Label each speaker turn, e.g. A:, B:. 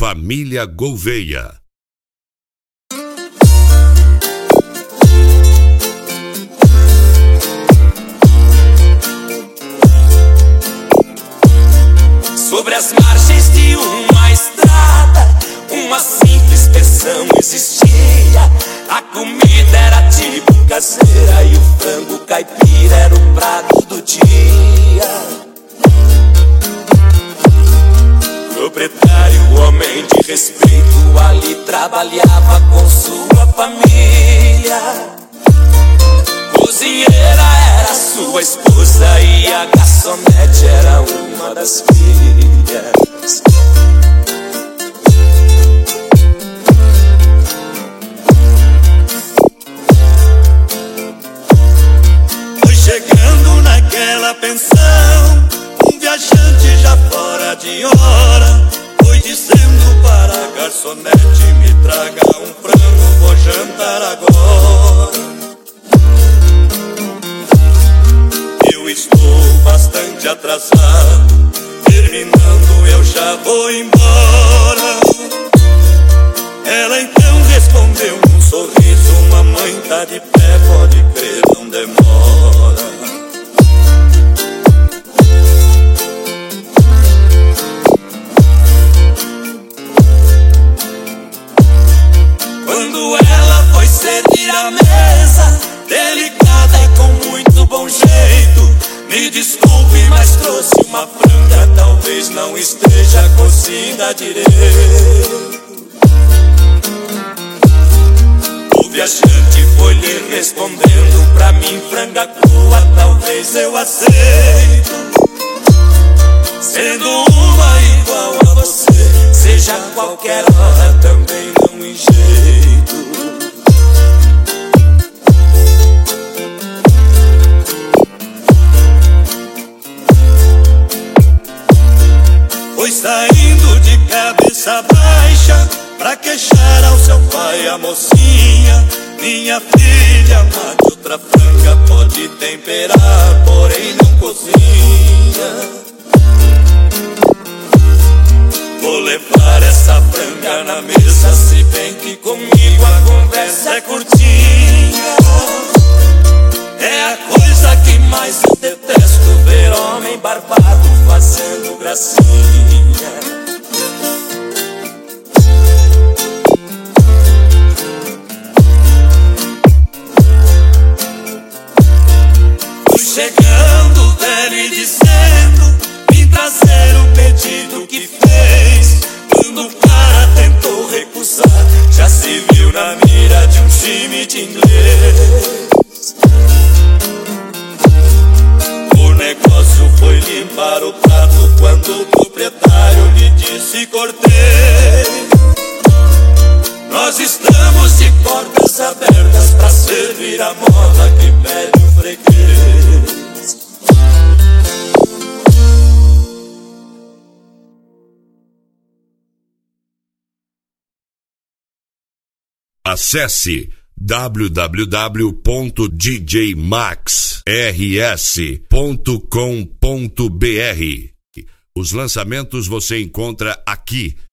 A: Família Gouveia.
B: Sobre as margens de uma estrada, uma simples pensão existia. A comida era tipo caseira e o frango caipira era o prato do dia. Proprietário, homem de respeito, ali trabalhava com sua família. Cozinheira era sua esposa e a garçonete era uma das filhas. Foi chegando naquela pensão um viajante já fora de hora. Foi dizendo para a garçonete: me traga um frango, vou jantar agora. Eu estou bastante atrasado, terminando eu já vou embora. Ela então respondeu num sorriso: mamãe tá de pé, pode crer, não demora. Quando ela foi servir a mesa, delicada e com muito bom jeito: me desculpe, mas trouxe uma franga, talvez não esteja cozida direito. O viajante foi lhe respondendo: pra mim franga crua talvez eu aceito. Sendo uma igual a você, seja qualquer hora também não em jeito. Foi saindo de cabeça baixa pra queixar ao seu pai a mocinha: minha filha, mate outra franga, pode temperar, porém não cozinha. Vou levar essa franga na mesa, se bem que comigo a conversa é curtinha. É a coisa que mais eu detesto, ver homem barbado fazendo gracinha. Fui chegando velho e dizendo: vim trazer o pedido que fez. Quando o cara tentou recusar, já se viu na mira de um time de inglês. O negócio foi limpar o prato quando o proprietário lhe disse: cortei. Nós estamos de portas abertas pra servir a moda que pede o freguês.
A: Acesse www.djmaxrs.com.br. Os lançamentos você encontra aqui